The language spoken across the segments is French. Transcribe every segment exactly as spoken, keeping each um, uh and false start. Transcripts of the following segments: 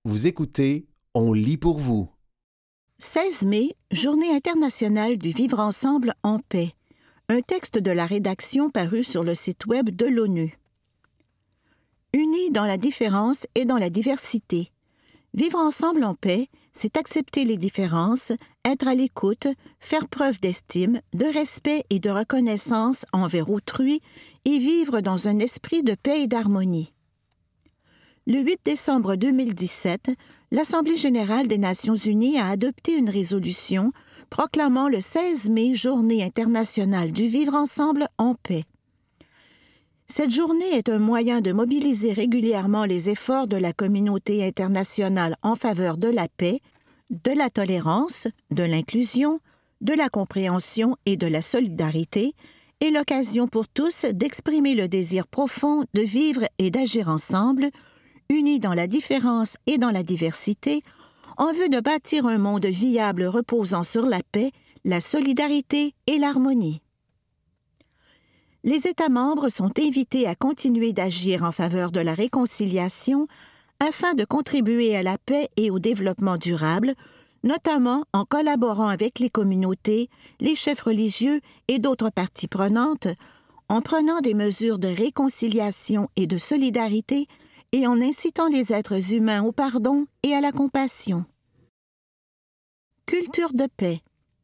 Vous écoutez On lit pour vous. seize mai, Journée internationale du vivre ensemble en paix. Un texte de la rédaction paru sur le site web de l'ONU. Unis dans la différence et dans la diversité. Vivre ensemble en paix, c'est accepter les différences, être à l'écoute, faire preuve d'estime, de respect et de reconnaissance envers autrui et vivre dans un esprit de paix et d'harmonie. Le huit décembre deux mille dix-sept, l'Assemblée générale des Nations unies a adopté une résolution proclamant le seize mai Journée internationale du vivre ensemble en paix. Cette journée est un moyen de mobiliser régulièrement les efforts de la communauté internationale en faveur de la paix, de la tolérance, de l'inclusion, de la compréhension et de la solidarité, et l'occasion pour tous d'exprimer le désir profond de vivre et d'agir ensemble, unis dans la différence et dans la diversité, en vue de bâtir un monde viable reposant sur la paix, la solidarité et l'harmonie. Les États membres sont invités à continuer d'agir en faveur de la réconciliation afin de contribuer à la paix et au développement durable, notamment en collaborant avec les communautés, les chefs religieux et d'autres parties prenantes, en prenant des mesures de réconciliation et de solidarité et en incitant les êtres humains au pardon et à la compassion. Culture de paix.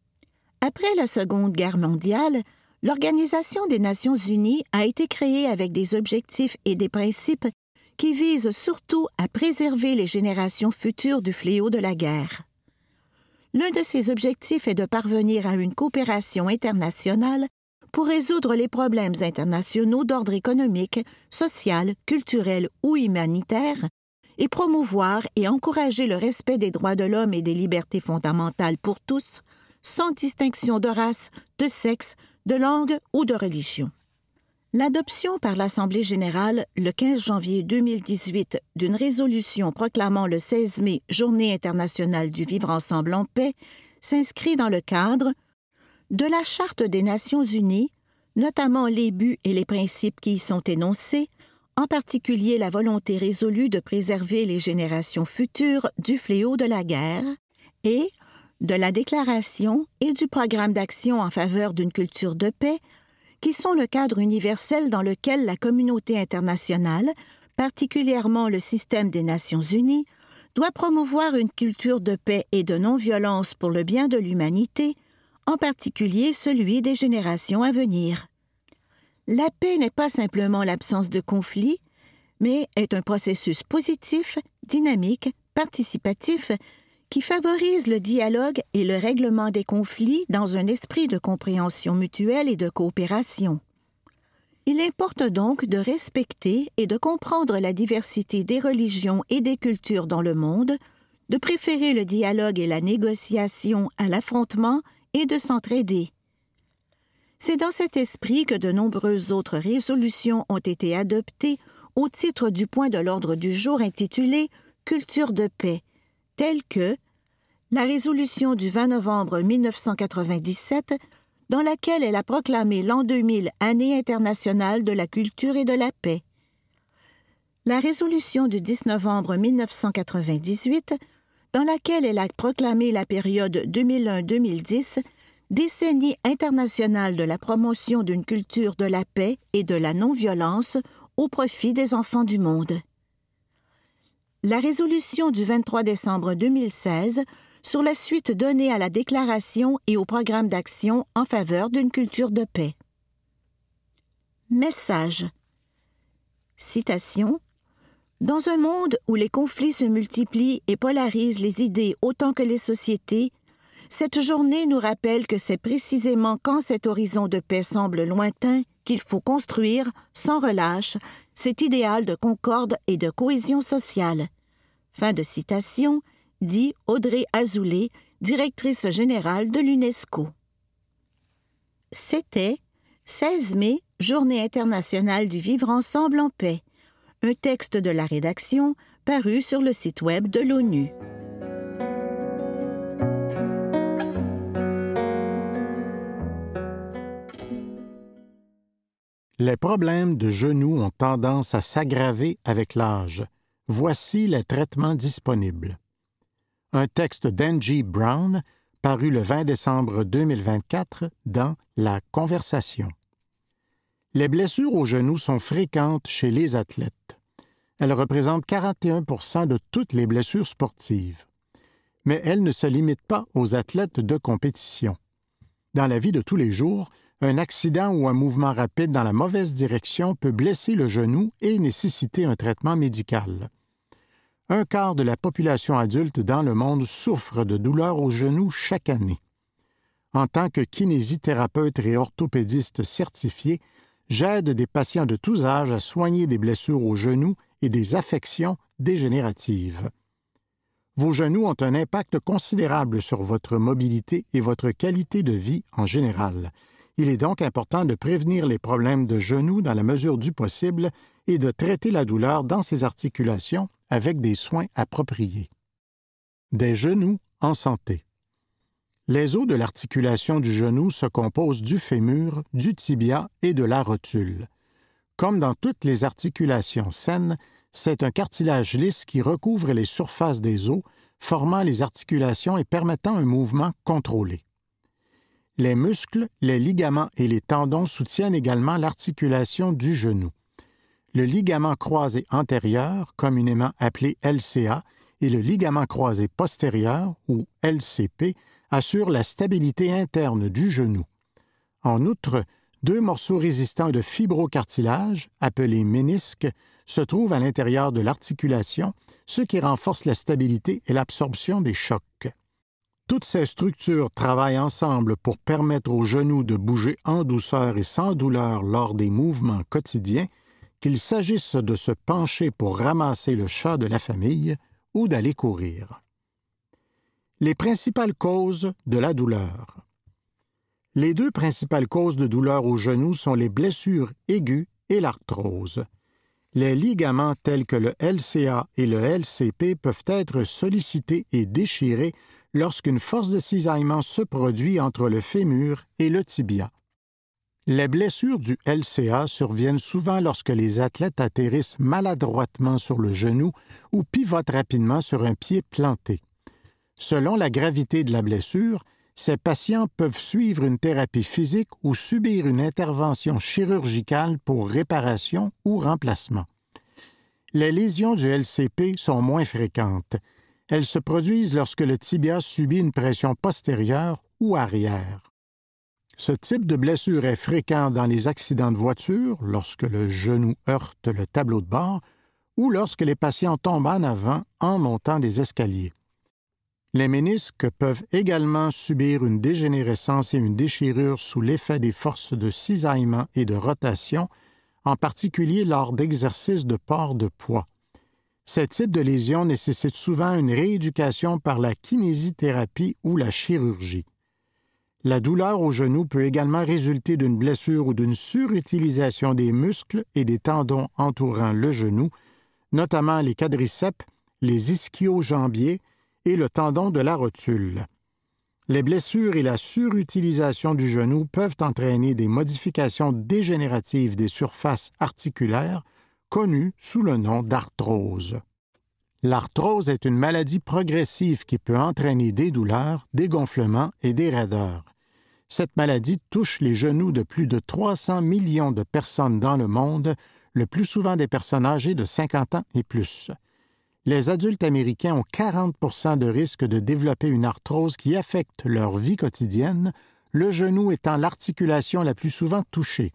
Après la Seconde Guerre mondiale, l'Organisation des Nations unies a été créée avec des objectifs et des principes qui visent surtout à préserver les générations futures du fléau de la guerre. L'un de ces objectifs est de parvenir à une coopération internationale pour résoudre les problèmes internationaux d'ordre économique, social, culturel ou humanitaire et promouvoir et encourager le respect des droits de l'homme et des libertés fondamentales pour tous, sans distinction de race, de sexe, de langue ou de religion. L'adoption par l'Assemblée générale, le quinze janvier deux mille dix-huit, d'une résolution proclamant le seize mai Journée internationale du vivre ensemble en paix s'inscrit dans le cadre de la Charte des Nations unies, notamment les buts et les principes qui y sont énoncés, en particulier la volonté résolue de préserver les générations futures du fléau de la guerre, et de la Déclaration et du Programme d'action en faveur d'une culture de paix, qui sont le cadre universel dans lequel la communauté internationale, particulièrement le système des Nations unies, doit promouvoir une culture de paix et de non-violence pour le bien de l'humanité, en particulier celui des générations à venir. La paix n'est pas simplement l'absence de conflit, mais est un processus positif, dynamique, participatif, qui favorise le dialogue et le règlement des conflits dans un esprit de compréhension mutuelle et de coopération. Il importe donc de respecter et de comprendre la diversité des religions et des cultures dans le monde, de préférer le dialogue et la négociation à l'affrontement et de s'entraider. C'est dans cet esprit que de nombreuses autres résolutions ont été adoptées au titre du point de l'ordre du jour intitulé « Culture de paix », telle que la résolution du vingt novembre mille neuf cent quatre-vingt-dix-sept, dans laquelle elle a proclamé l'an deux mille Année internationale de la culture et de la paix. La résolution du dix novembre mille neuf cent quatre-vingt-dix-huit, dans laquelle elle a proclamé la période deux mille un à deux mille dix, décennie internationale de la promotion d'une culture de la paix et de la non-violence au profit des enfants du monde. La résolution du vingt-trois décembre deux mille seize sur la suite donnée à la déclaration et au programme d'action en faveur d'une culture de paix. Message. Citation. Dans un monde où les conflits se multiplient et polarisent les idées autant que les sociétés, cette journée nous rappelle que c'est précisément quand cet horizon de paix semble lointain qu'il faut construire, sans relâche, cet idéal de concorde et de cohésion sociale. Fin de citation, dit Audrey Azoulay, directrice générale de l'UNESCO. C'était seize mai, Journée internationale du vivre ensemble en paix. Un texte de la rédaction paru sur le site web de l'ONU. Les problèmes de genoux ont tendance à s'aggraver avec l'âge. Voici les traitements disponibles. Un texte d'Angie Brown, paru le vingt décembre deux mille vingt-quatre dans La Conversation. Les blessures aux genoux sont fréquentes chez les athlètes. Elles représentent quarante et un pour cent de toutes les blessures sportives. Mais elles ne se limitent pas aux athlètes de compétition. Dans la vie de tous les jours, un accident ou un mouvement rapide dans la mauvaise direction peut blesser le genou et nécessiter un traitement médical. Un quart de la population adulte dans le monde souffre de douleurs aux genoux chaque année. En tant que kinésithérapeute et orthopédiste certifié, j'aide des patients de tous âges à soigner des blessures aux genoux et des affections dégénératives. Vos genoux ont un impact considérable sur votre mobilité et votre qualité de vie en général. Il est donc important de prévenir les problèmes de genoux dans la mesure du possible et de traiter la douleur dans ces articulations avec des soins appropriés. Des genoux en santé. Les os de l'articulation du genou se composent du fémur, du tibia et de la rotule. Comme dans toutes les articulations saines, c'est un cartilage lisse qui recouvre les surfaces des os, formant les articulations et permettant un mouvement contrôlé. Les muscles, les ligaments et les tendons soutiennent également l'articulation du genou. Le ligament croisé antérieur, communément appelé L C A, et le ligament croisé postérieur, ou L C P, assurent la stabilité interne du genou. En outre, deux morceaux résistants de fibrocartilage, appelés ménisques, se trouvent à l'intérieur de l'articulation, ce qui renforce la stabilité et l'absorption des chocs. Toutes ces structures travaillent ensemble pour permettre au genou de bouger en douceur et sans douleur lors des mouvements quotidiens, qu'il s'agisse de se pencher pour ramasser le chat de la famille ou d'aller courir. Les principales causes de la douleur. Les deux principales causes de douleur au genou sont les blessures aiguës et l'arthrose. Les ligaments tels que le L C A et le L C P peuvent être sollicités et déchirés lorsqu'une force de cisaillement se produit entre le fémur et le tibia. Les blessures du L C A surviennent souvent lorsque les athlètes atterrissent maladroitement sur le genou ou pivotent rapidement sur un pied planté. Selon la gravité de la blessure, ces patients peuvent suivre une thérapie physique ou subir une intervention chirurgicale pour réparation ou remplacement. Les lésions du L C P sont moins fréquentes. Elles se produisent lorsque le tibia subit une pression postérieure ou arrière. Ce type de blessure est fréquent dans les accidents de voiture, lorsque le genou heurte le tableau de bord, ou lorsque les patients tombent en avant en montant des escaliers. Les ménisques peuvent également subir une dégénérescence et une déchirure sous l'effet des forces de cisaillement et de rotation, en particulier lors d'exercices de port de poids. Ces types de lésions nécessitent souvent une rééducation par la kinésithérapie ou la chirurgie. La douleur au genou peut également résulter d'une blessure ou d'une surutilisation des muscles et des tendons entourant le genou, notamment les quadriceps, les ischio-jambiers et le tendon de la rotule. Les blessures et la surutilisation du genou peuvent entraîner des modifications dégénératives des surfaces articulaires, connues sous le nom d'arthrose. L'arthrose est une maladie progressive qui peut entraîner des douleurs, des gonflements et des raideurs. Cette maladie touche les genoux de plus de trois cents millions de personnes dans le monde, le plus souvent des personnes âgées de cinquante ans et plus. Les adultes américains ont quarante pour cent de risque de développer une arthrose qui affecte leur vie quotidienne, le genou étant l'articulation la plus souvent touchée.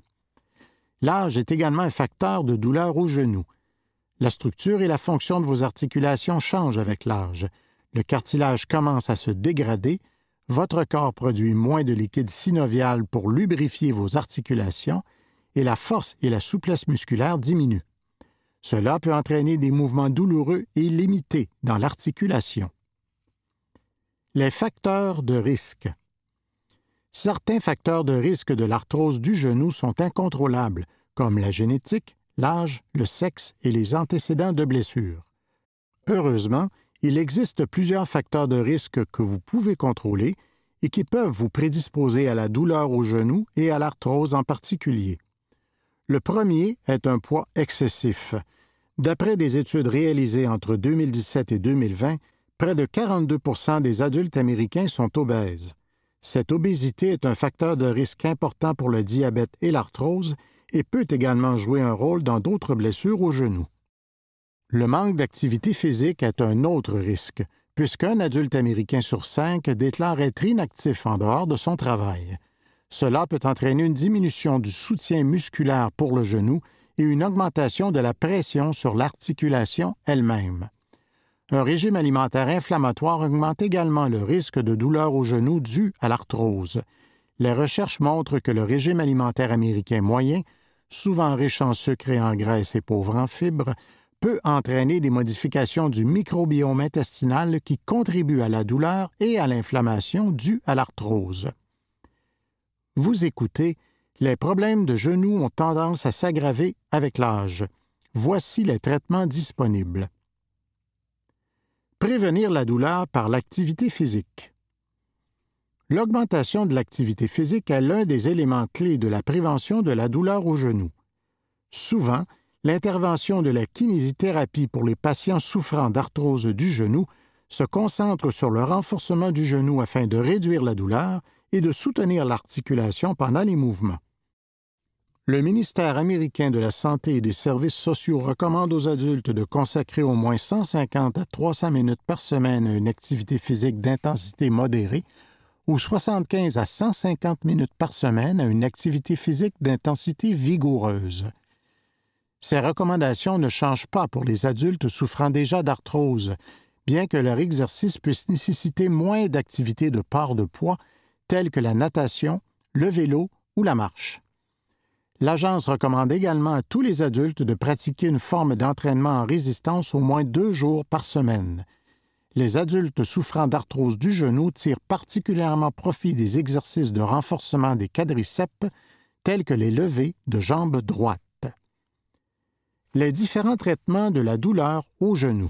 L'âge est également un facteur de douleur au genou. La structure et la fonction de vos articulations changent avec l'âge. Le cartilage commence à se dégrader, votre corps produit moins de liquide synovial pour lubrifier vos articulations et la force et la souplesse musculaire diminuent. Cela peut entraîner des mouvements douloureux et limités dans l'articulation. Les facteurs de risque. Certains facteurs de risque de l'arthrose du genou sont incontrôlables, comme la génétique, l'âge, le sexe et les antécédents de blessures. Heureusement, il existe plusieurs facteurs de risque que vous pouvez contrôler et qui peuvent vous prédisposer à la douleur au genou et à l'arthrose en particulier. Le premier est un poids excessif. D'après des études réalisées entre deux mille dix-sept et deux mille vingt, près de quarante-deux pour cent des adultes américains sont obèses. Cette obésité est un facteur de risque important pour le diabète et l'arthrose et peut également jouer un rôle dans d'autres blessures aux genoux. Le manque d'activité physique est un autre risque, puisqu'un adulte américain sur cinq déclare être inactif en dehors de son travail. Cela peut entraîner une diminution du soutien musculaire pour le genou et une augmentation de la pression sur l'articulation elle-même. Un régime alimentaire inflammatoire augmente également le risque de douleurs au genou due à l'arthrose. Les recherches montrent que le régime alimentaire américain moyen, souvent riche en sucre et en graisse et pauvre en fibres, peut entraîner des modifications du microbiome intestinal qui contribuent à la douleur et à l'inflammation due à l'arthrose. Vous écoutez, les problèmes de genoux ont tendance à s'aggraver avec l'âge. Voici les traitements disponibles. Prévenir la douleur par l'activité physique. L'augmentation de l'activité physique est l'un des éléments clés de la prévention de la douleur au genou. Souvent, l'intervention de la kinésithérapie pour les patients souffrant d'arthrose du genou se concentre sur le renforcement du genou afin de réduire la douleur et de soutenir l'articulation pendant les mouvements. Le ministère américain de la Santé et des Services sociaux recommande aux adultes de consacrer au moins cent cinquante à trois cents minutes par semaine à une activité physique d'intensité modérée ou soixante-quinze à cent cinquante minutes par semaine à une activité physique d'intensité vigoureuse. Ces recommandations ne changent pas pour les adultes souffrant déjà d'arthrose, bien que leur exercice puisse nécessiter moins d'activités de port de poids telles que la natation, le vélo ou la marche. L'Agence recommande également à tous les adultes de pratiquer une forme d'entraînement en résistance au moins deux jours par semaine. Les adultes souffrant d'arthrose du genou tirent particulièrement profit des exercices de renforcement des quadriceps, tels que les levées de jambes droites. Les différents traitements de la douleur au genou.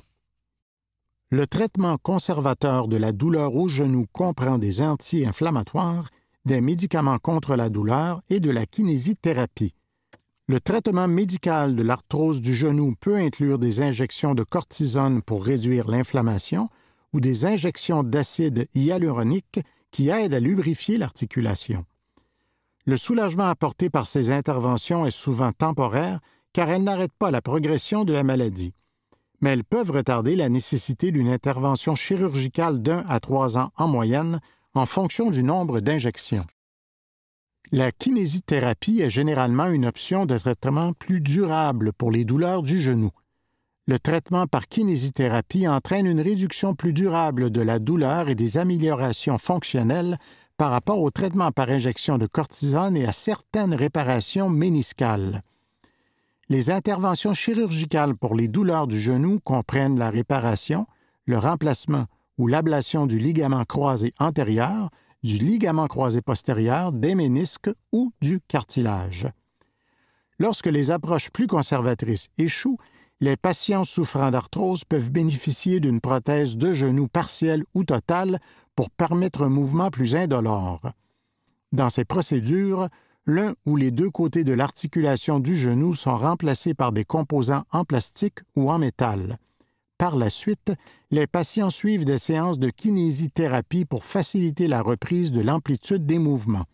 Le traitement conservateur de la douleur au genou comprend des anti-inflammatoires, des médicaments contre la douleur et de la kinésithérapie. Le traitement médical de l'arthrose du genou peut inclure des injections de cortisone pour réduire l'inflammation ou des injections d'acide hyaluronique qui aident à lubrifier l'articulation. Le soulagement apporté par ces interventions est souvent temporaire car elles n'arrêtent pas la progression de la maladie. Mais elles peuvent retarder la nécessité d'une intervention chirurgicale d'un à trois ans en moyenne en fonction du nombre d'injections. La kinésithérapie est généralement une option de traitement plus durable pour les douleurs du genou. Le traitement par kinésithérapie entraîne une réduction plus durable de la douleur et des améliorations fonctionnelles par rapport au traitement par injection de cortisone et à certaines réparations méniscales. Les interventions chirurgicales pour les douleurs du genou comprennent la réparation, le remplacement ou l'ablation du ligament croisé antérieur, du ligament croisé postérieur, des ménisques ou du cartilage. Lorsque les approches plus conservatrices échouent, les patients souffrant d'arthrose peuvent bénéficier d'une prothèse de genou partielle ou totale pour permettre un mouvement plus indolore. Dans ces procédures, l'un ou les deux côtés de l'articulation du genou sont remplacés par des composants en plastique ou en métal. Par la suite, les patients suivent des séances de kinésithérapie pour faciliter la reprise de l'amplitude des mouvements.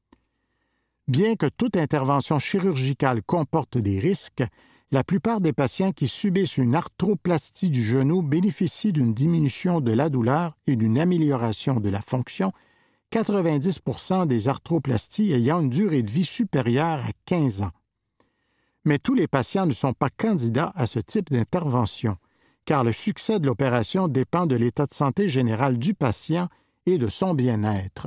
Bien que toute intervention chirurgicale comporte des risques, la plupart des patients qui subissent une arthroplastie du genou bénéficient d'une diminution de la douleur et d'une amélioration de la fonction, quatre-vingt-dix pour cent des arthroplasties ayant une durée de vie supérieure à quinze ans. Mais tous les patients ne sont pas candidats à ce type d'intervention, car le succès de l'opération dépend de l'état de santé général du patient et de son bien-être.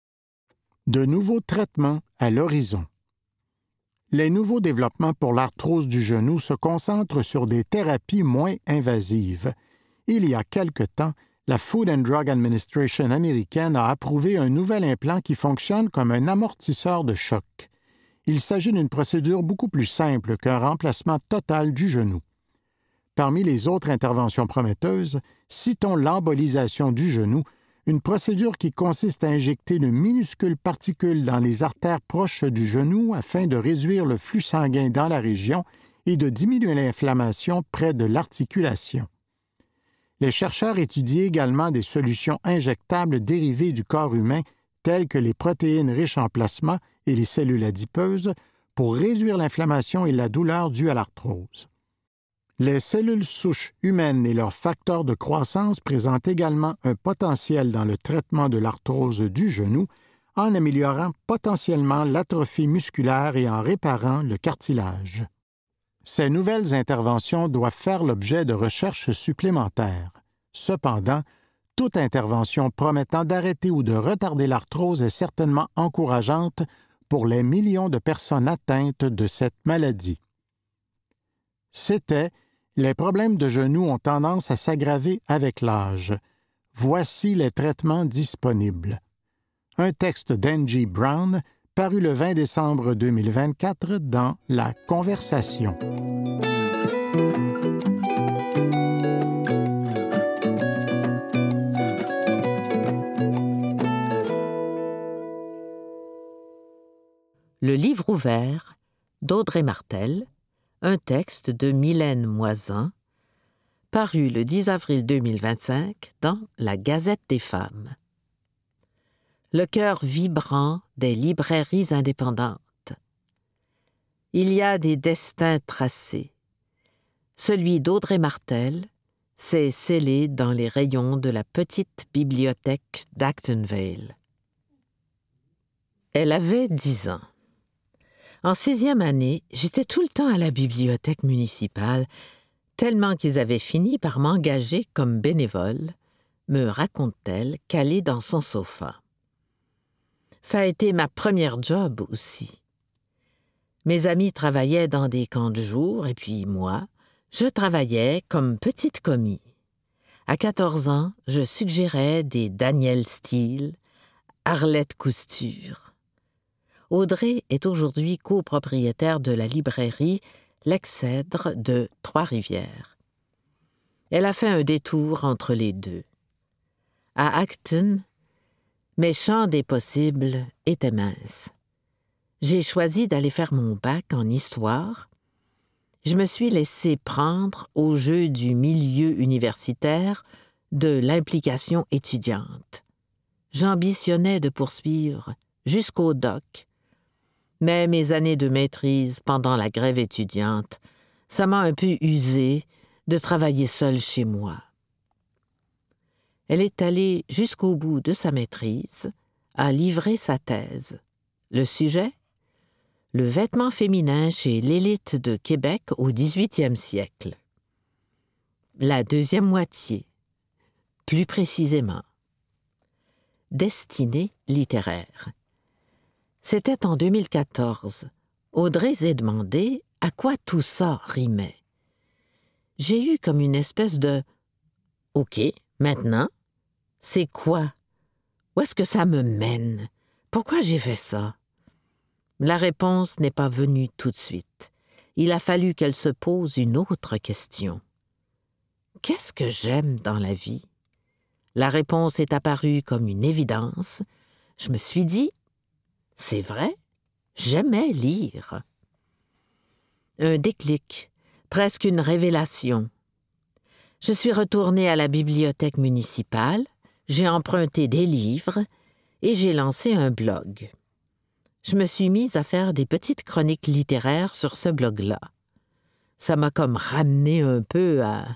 De nouveaux traitements à l'horizon. Les nouveaux développements pour l'arthrose du genou se concentrent sur des thérapies moins invasives. Il y a quelque temps, la Food and Drug Administration américaine a approuvé un nouvel implant qui fonctionne comme un amortisseur de choc. Il s'agit d'une procédure beaucoup plus simple qu'un remplacement total du genou. Parmi les autres interventions prometteuses, citons l'embolisation du genou, une procédure qui consiste à injecter de minuscules particules dans les artères proches du genou afin de réduire le flux sanguin dans la région et de diminuer l'inflammation près de l'articulation. Les chercheurs étudient également des solutions injectables dérivées du corps humain telles que les protéines riches en plasma et les cellules adipeuses pour réduire l'inflammation et la douleur due à l'arthrose. Les cellules souches humaines et leurs facteurs de croissance présentent également un potentiel dans le traitement de l'arthrose du genou en améliorant potentiellement l'atrophie musculaire et en réparant le cartilage. Ces nouvelles interventions doivent faire l'objet de recherches supplémentaires. Cependant, toute intervention promettant d'arrêter ou de retarder l'arthrose est certainement encourageante pour les millions de personnes atteintes de cette maladie. C'était « Les problèmes de genoux ont tendance à s'aggraver avec l'âge. Voici les traitements disponibles ». Un texte d'Angie Brown, paru le vingt décembre deux mille vingt-quatre dans La Conversation. Le livre ouvert d'Audrey Martel, un texte de Mylène Moisan, paru le dix avril deux mille vingt-cinq dans La Gazette des femmes. Le cœur vibrant des librairies indépendantes. Il y a des destins tracés. Celui d'Audrey Martel s'est scellé dans les rayons de la petite bibliothèque d'Acton Vale. Elle avait dix ans. En sixième année, j'étais tout le temps à la bibliothèque municipale, tellement qu'ils avaient fini par m'engager comme bénévole, me raconte-t-elle, calée dans son sofa. Ça a été ma première job aussi. Mes amis travaillaient dans des camps de jour, et puis moi, je travaillais comme petite commis. À quatorze ans, je suggérais des Daniel Steele, Arlette Cousture. Audrey est aujourd'hui copropriétaire de la librairie L'Excèdre de Trois-Rivières. Elle a fait un détour entre les deux. À Acton, mes champs des possibles étaient minces. J'ai choisi d'aller faire mon bac en histoire. Je me suis laissé prendre au jeu du milieu universitaire, de l'implication étudiante. J'ambitionnais de poursuivre jusqu'au doc. Mais mes années de maîtrise pendant la grève étudiante, ça m'a un peu usé de travailler seule chez moi. Elle est allée jusqu'au bout de sa maîtrise, a livré sa thèse. Le sujet? Le vêtement féminin chez l'élite de Québec au dix-huitième siècle. La deuxième moitié, plus précisément. Destinée littéraire. C'était en deux mille quatorze. Audrey s'est demandé à quoi tout ça rimait. J'ai eu comme une espèce de « OK, maintenant, c'est quoi? Où est-ce que ça me mène? Pourquoi j'ai fait ça? » La réponse n'est pas venue tout de suite. Il a fallu qu'elle se pose une autre question. Qu'est-ce que j'aime dans la vie? La réponse est apparue comme une évidence. Je me suis dit, c'est vrai, j'aimais lire. Un déclic, presque une révélation. Je suis retournée à la bibliothèque municipale, j'ai emprunté des livres et j'ai lancé un blog. Je me suis mise à faire des petites chroniques littéraires sur ce blog-là. Ça m'a comme ramené un peu à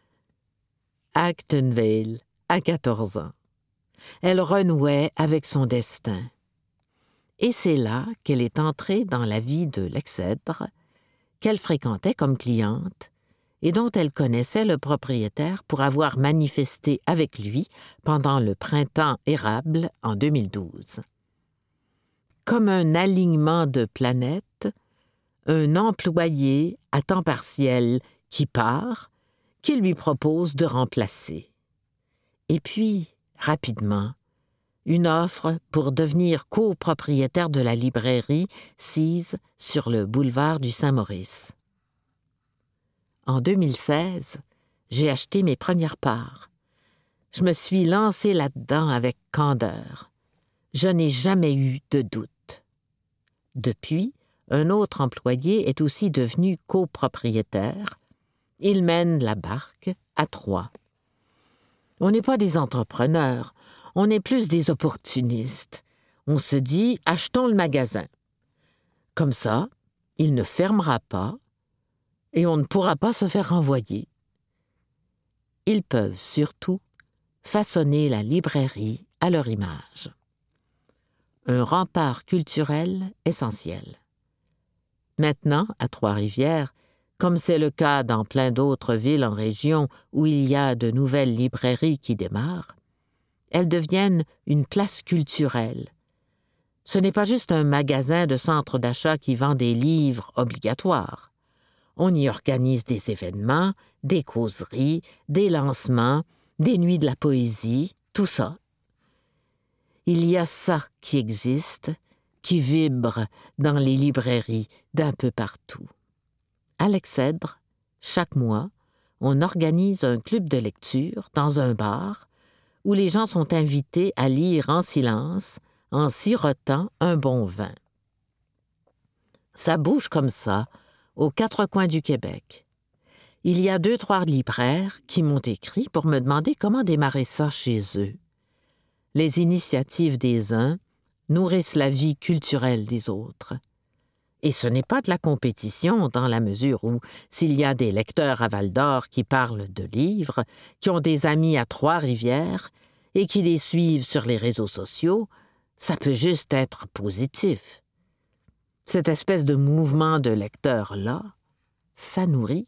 Acton Vale, à quatorze ans. Elle renouait avec son destin. Et c'est là qu'elle est entrée dans la vie de l'Excèdre, qu'elle fréquentait comme cliente et dont elle connaissait le propriétaire pour avoir manifesté avec lui pendant le printemps érable en deux mille douze. Comme un alignement de planètes, un employé à temps partiel qui part, qui lui propose de remplacer. Et puis, rapidement, une offre pour devenir copropriétaire de la librairie sise sur le boulevard du Saint-Maurice. En deux mille seize, j'ai acheté mes premières parts. Je me suis lancée là-dedans avec candeur. Je n'ai jamais eu de doute. Depuis, un autre employé, est aussi devenu copropriétaire. Il mène la barque à trois. On n'est pas des entrepreneurs, on est plus des opportunistes. On se dit « achetons le magasin ». Comme ça, il ne fermera pas et on ne pourra pas se faire renvoyer. Ils peuvent surtout façonner la librairie à leur image. Un rempart culturel essentiel. Maintenant, à Trois-Rivières, comme c'est le cas dans plein d'autres villes en région où il y a de nouvelles librairies qui démarrent, elles deviennent une place culturelle. Ce n'est pas juste un magasin de centre d'achat qui vend des livres obligatoires. On y organise des événements, des causeries, des lancements, des nuits de la poésie, tout ça. Il y a ça qui existe, qui vibre dans les librairies d'un peu partout. À l'Excèdre, chaque mois, on organise un club de lecture dans un bar où les gens sont invités à lire en silence, en sirotant un bon vin. Ça bouge comme ça, aux quatre coins du Québec. Il y a deux, trois libraires qui m'ont écrit pour me demander comment démarrer ça chez eux. Les initiatives des uns nourrissent la vie culturelle des autres. Et ce n'est pas de la compétition dans la mesure où, s'il y a des lecteurs à Val-d'Or qui parlent de livres, qui ont des amis à Trois-Rivières et qui les suivent sur les réseaux sociaux, ça peut juste être positif. Cette espèce de mouvement de lecteurs-là, ça nourrit.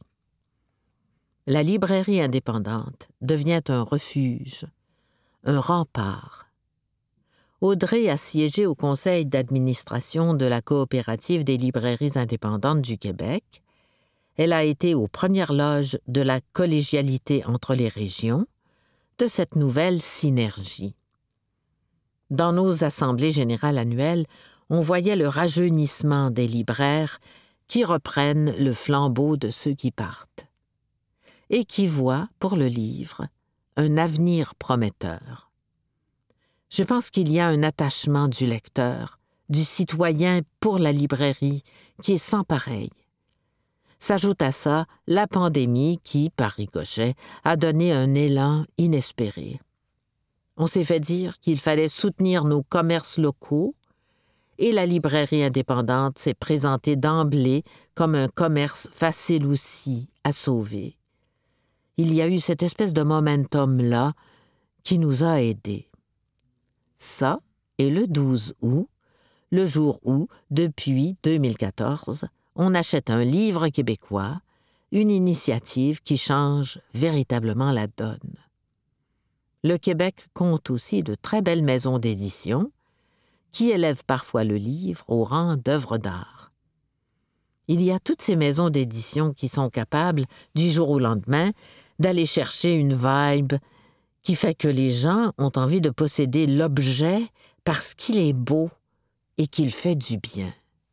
La librairie indépendante devient un refuge, un rempart. Audrey a siégé au conseil d'administration de la Coopérative des librairies indépendantes du Québec. Elle a été aux premières loges de la collégialité entre les régions, de cette nouvelle synergie. Dans nos assemblées générales annuelles, on voyait le rajeunissement des libraires qui reprennent le flambeau de ceux qui partent et qui voient, pour le livre, un avenir prometteur. Je pense qu'il y a un attachement du lecteur, du citoyen pour la librairie qui est sans pareil. S'ajoute à ça la pandémie qui, par ricochet, a donné un élan inespéré. On s'est fait dire qu'il fallait soutenir nos commerces locaux et la librairie indépendante s'est présentée d'emblée comme un commerce facile aussi à sauver. Il y a eu cette espèce de momentum-là qui nous a aidés. Ça, et le douze août, le jour où, depuis deux mille quatorze, on achète un livre québécois, une initiative qui change véritablement la donne. Le Québec compte aussi de très belles maisons d'édition qui élèvent parfois le livre au rang d'œuvre d'art. Il y a toutes ces maisons d'édition qui sont capables, du jour au lendemain, d'aller chercher une vibe qui fait que les gens ont envie de posséder l'objet parce qu'il est beau et qu'il fait du bien.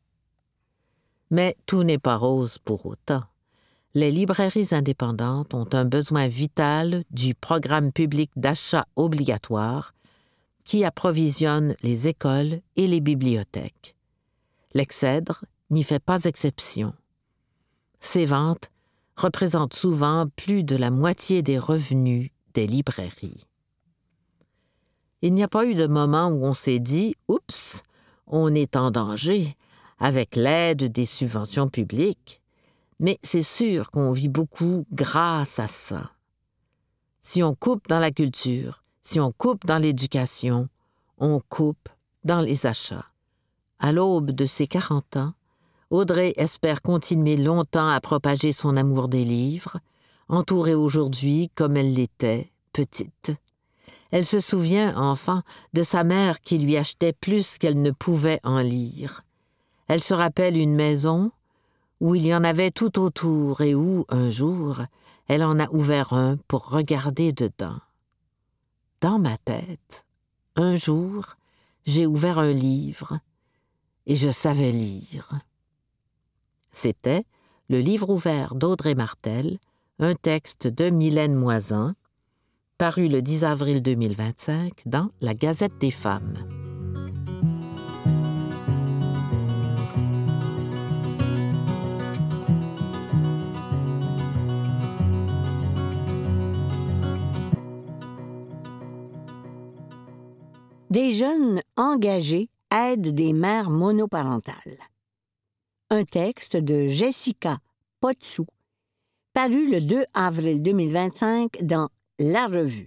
Mais tout n'est pas rose pour autant. Les librairies indépendantes ont un besoin vital du programme public d'achat obligatoire qui approvisionne les écoles et les bibliothèques. L'Excèdre n'y fait pas exception. Ces ventes représentent souvent plus de la moitié des revenus des librairies. Il n'y a pas eu de moment où on s'est dit « Oups, on est en danger » avec l'aide des subventions publiques, mais c'est sûr qu'on vit beaucoup grâce à ça. Si on coupe dans la culture, si on coupe dans l'éducation, on coupe dans les achats. À l'aube de ses quarante ans, Audrey espère continuer longtemps à propager son amour des livres, entourée aujourd'hui comme elle l'était, petite. Elle se souvient, enfant, de sa mère qui lui achetait plus qu'elle ne pouvait en lire. Elle se rappelle une maison où il y en avait tout autour et où, un jour, elle en a ouvert un pour regarder dedans. Dans ma tête, un jour, j'ai ouvert un livre et je savais lire. C'était Le livre ouvert d'Audrey Martel, un texte de Mylène Moisan, paru le dix avril deux mille vingt-cinq dans La Gazette des femmes. Des jeunes engagés aident des mères monoparentales. Un texte de Jessica Potsou, paru le deux avril deux mille vingt-cinq dans La Revue.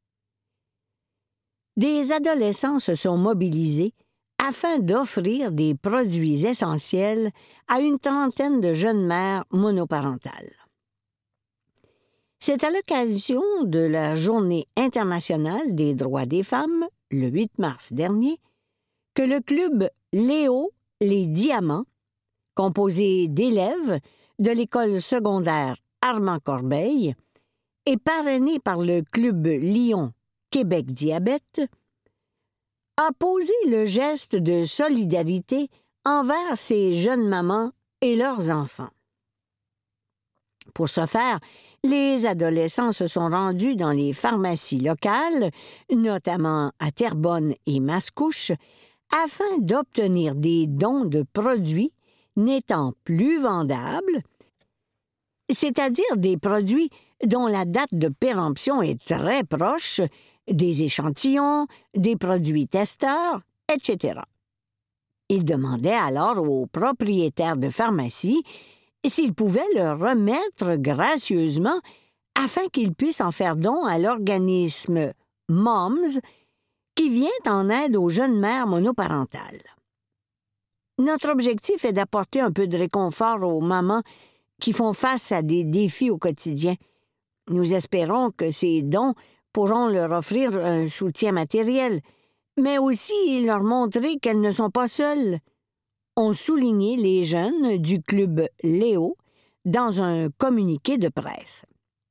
Des adolescents se sont mobilisés afin d'offrir des produits essentiels à une trentaine de jeunes mères monoparentales. C'est à l'occasion de la Journée internationale des droits des femmes, le huit mars dernier, que le club Léo Les Diamants, composé d'élèves de l'école secondaire Armand Corbeil et parrainé par le club Lyon Québec Diabète, a posé le geste de solidarité envers ces jeunes mamans et leurs enfants. Pour ce faire, les adolescents se sont rendus dans les pharmacies locales, notamment à Terrebonne et Mascouche, afin d'obtenir des dons de produits n'étant plus vendables, c'est-à-dire des produits dont la date de péremption est très proche, des échantillons, des produits testeurs, et cetera. Ils demandaient alors aux propriétaires de pharmacie s'ils pouvaient leur remettre gracieusement afin qu'ils puissent en faire don à l'organisme Moms qui vient en aide aux jeunes mères monoparentales. Notre objectif est d'apporter un peu de réconfort aux mamans qui font face à des défis au quotidien. Nous espérons que ces dons pourront leur offrir un soutien matériel, mais aussi leur montrer qu'elles ne sont pas seules, ont souligné les jeunes du club Léo dans un communiqué de presse.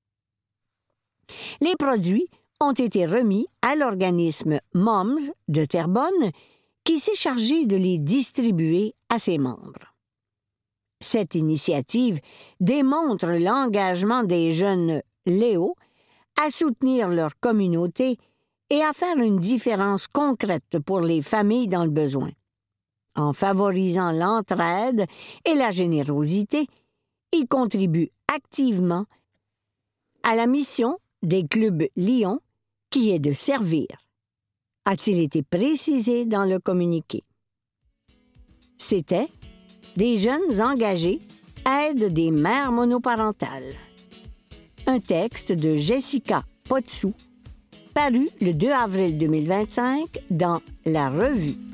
Les produits ont été remis à l'organisme Moms de Terrebonne qui s'est chargé de les distribuer à ses membres. Cette initiative démontre l'engagement des jeunes Léo à soutenir leur communauté et à faire une différence concrète pour les familles dans le besoin. En favorisant l'entraide et la générosité, ils contribuent activement à la mission des clubs Lyon qui est de servir, a-t-il été précisé dans le communiqué. C'était des jeunes engagés aident des mères monoparentales. Un texte de Jessica Potsou, paru le deux avril deux mille vingt-cinq dans La Revue.